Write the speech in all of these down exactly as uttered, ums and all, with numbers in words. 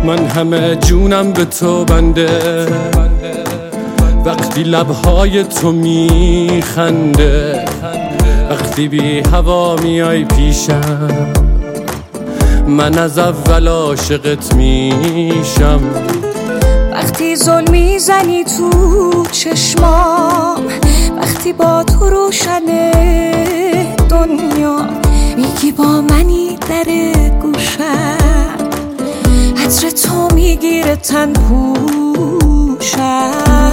من همه جونم به تو بنده، وقتی لبهای تو میخنده، وقتی بی هوا میای پیشم، من از اول عاشقت میشم. وقتی ظلم میزنی تو چشمام، وقتی با تو روشنه دنیا، میگی با منی در گوشم، عطر تو میگیره تن پوشم،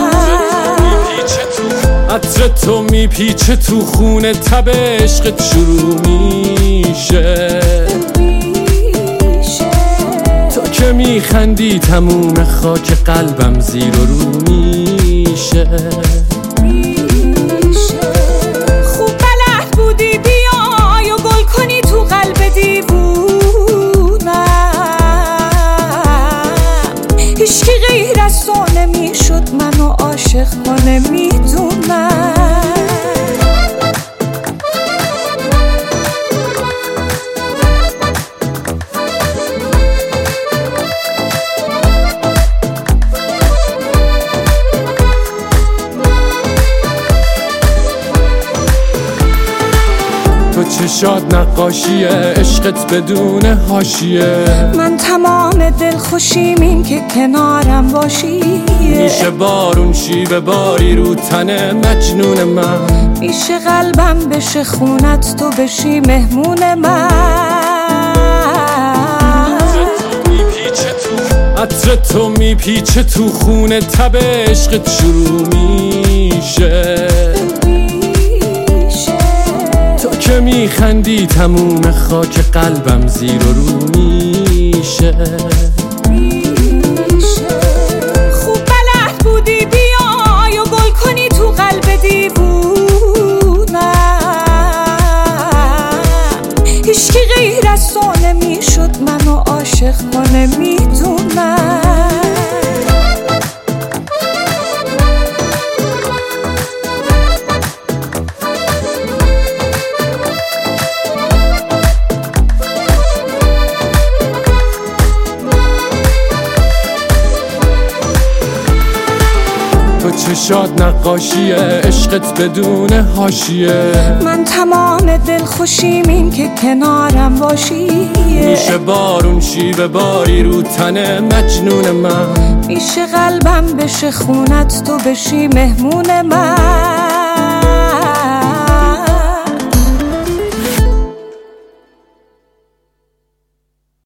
عطر تو میپیچه تو خونه، تب عشقت شروع میشه، تو که میخندی تموم خاک قلبم زیر و رو میشه. خوب بلد بودی بیای و گل کنی تو قلب دیوونم، هیچکی غیر از تو نمیشد منو عاشق کنه، میدونم. تو چشات نقاشیه، عشقت بدون حاشیه، من تمام دل خوشیم این که کنارم باشی، میشه بارون شیب باری رو تن مجنون من، میشه قلبم بشه خونت تو بشی مهمون من. عطر تو میپیچه تو خونه، تب عشقت شروع میشه، تو که میخندی تموم خاک قلبم زیر و رو میشه. خوب بلد بودی بیای و گل کنی تو قلب دیوونم، هیچکی غیر از تو نمیشد منو عاشق کنه، میدونم. تو چشات نقاشیه، عشقت بدون حاشیه، من تمام دل خوشیم این که کنارم باشی، میشه بارون شیب باری رو تن مجنون من، میشه قلبم بشه خونت تو بشی مهمون من.